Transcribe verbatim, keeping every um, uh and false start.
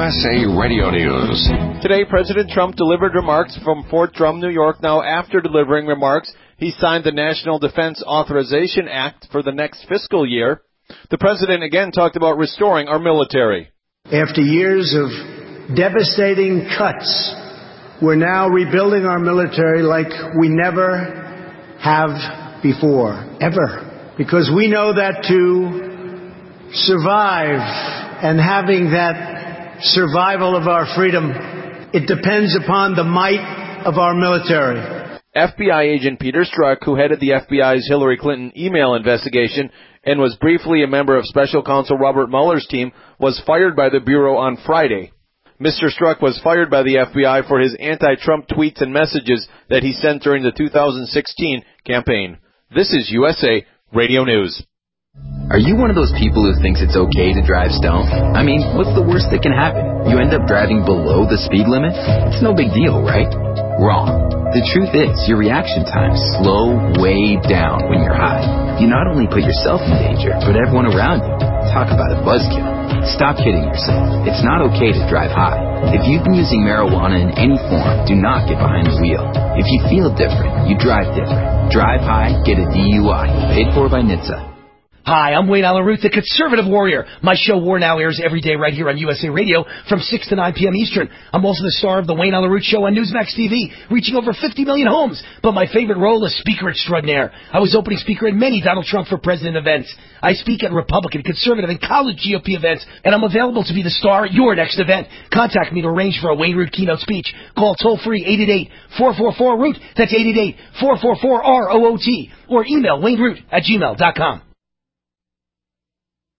S A Radio News. Today, President Trump delivered remarks from Fort Drum, New York. Now, after delivering remarks, he signed the National Defense Authorization Act for the next fiscal year. The president again talked about restoring our military. After years of devastating cuts, we're now rebuilding our military like we never have before, ever. Because we know that to survive and having that survival of our freedom, it depends upon the might of our military. F B I agent Peter Strzok, who headed the F B I's Hillary Clinton email investigation and was briefly a member of Special Counsel Robert Mueller's team, was fired by the Bureau on Friday. Mister Strzok was fired by the F B I for his anti-Trump tweets and messages that he sent during the two thousand sixteen campaign. This is U S A Radio News. Are you one of those people who thinks it's okay to drive stoned? I mean, what's the worst that can happen? You end up driving below the speed limit? It's no big deal, right? Wrong. The truth is, your reaction times slow way down when you're high. You not only put yourself in danger, but everyone around you. Talk about a buzzkill. Stop kidding yourself. It's not okay to drive high. If you've been using marijuana in any form, do not get behind the wheel. If you feel different, you drive different. Drive high, get a D U I. Paid for by N H T S A. Hi, I'm Wayne Allen Root, the Conservative Warrior. My show War Now airs every day right here on U S A Radio from six to nine p.m. Eastern. I'm also the star of the Wayne Allen Root Show on Newsmax T V, reaching over fifty million homes. But my favorite role is Speaker Extraordinaire. I was opening speaker at many Donald Trump for President events. I speak at Republican, Conservative, and college G O P events, and I'm available to be the star at your next event. Contact me to arrange for a Wayne Root keynote speech. Call toll-free eight eight eight, four four four, R O O T. That's eight eight eight, four four four, R O O T. Or email wayneroot at gmail dot com.